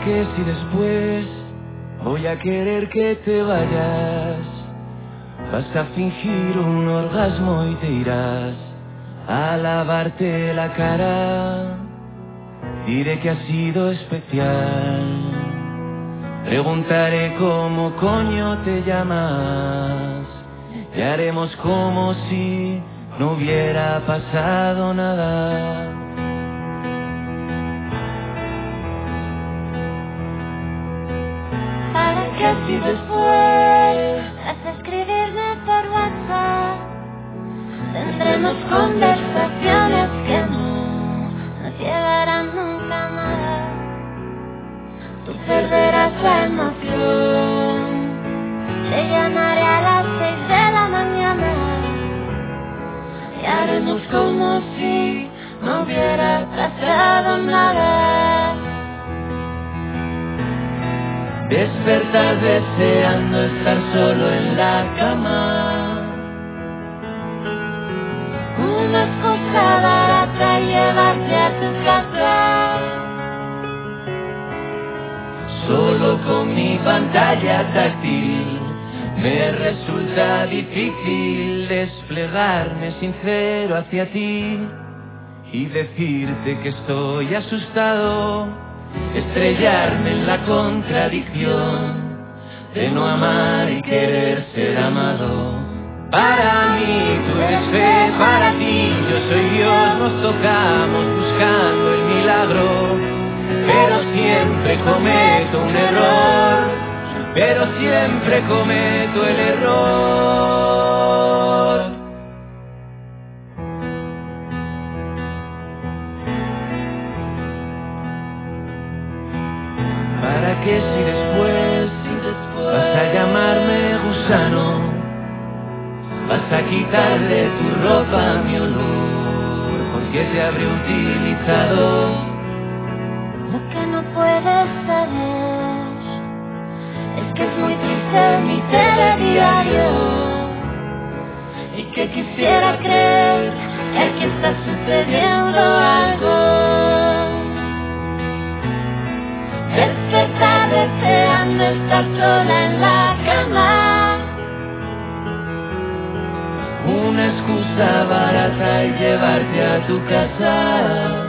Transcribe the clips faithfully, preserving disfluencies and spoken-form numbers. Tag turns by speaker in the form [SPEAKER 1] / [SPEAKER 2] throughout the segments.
[SPEAKER 1] qué si después voy a querer que te vayas? Vas a fingir un orgasmo y te irás a lavarte la cara. Diré que ha sido especial. Preguntaré cómo coño te llamas. Y haremos como si no hubiera pasado nada.
[SPEAKER 2] Para que si después vas a escribirme por WhatsApp, tendremos conversaciones que no nos llevarán nunca a nada. Tú perderás la emoción, te llamaré a las seis de la mañana y haremos como si no hubiera pasado nada.
[SPEAKER 1] Despertar deseando estar solo en la cama.
[SPEAKER 2] Una excusa barata y llevarte a tu casa.
[SPEAKER 1] Solo con mi pantalla táctil me resulta difícil desplegarme sincero hacia ti y decirte que estoy asustado. Estrellarme en la contradicción de no amar y querer ser amado. Para mí tú eres fe, para ti yo soy Dios. Nos tocamos buscando el milagro, pero siempre cometo un error, pero siempre cometo el error. ¿Para qué si después, si después vas a llamarme gusano? Vas a quitarle tu ropa a mi olor, porque te habré utilizado.
[SPEAKER 2] Lo que no puedes saber es que es muy triste mi telediario y que quisiera creer que aquí está sucediendo algo. Despertar deseando estar sola en la cama.
[SPEAKER 1] Una excusa barata y llevarte a tu casa.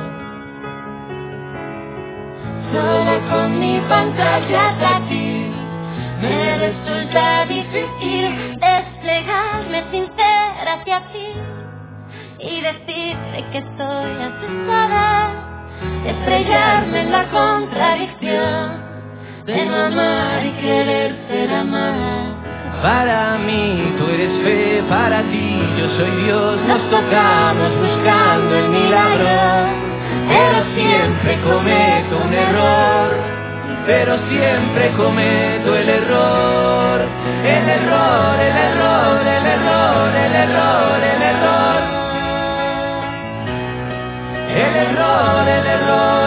[SPEAKER 2] Solo con mi pantalla táctil me resulta difícil desplegarme sincera hacia ti y decirte que estoy asustada. Estrellarme en la contradicción de no amar y querer ser amada.
[SPEAKER 1] Para mí tú eres fe, para ti yo soy Dios. Nos tocamos buscando el milagro, pero siempre cometo un error, pero siempre cometo el error. El error, el error, el error, el error, el error. El error, el error.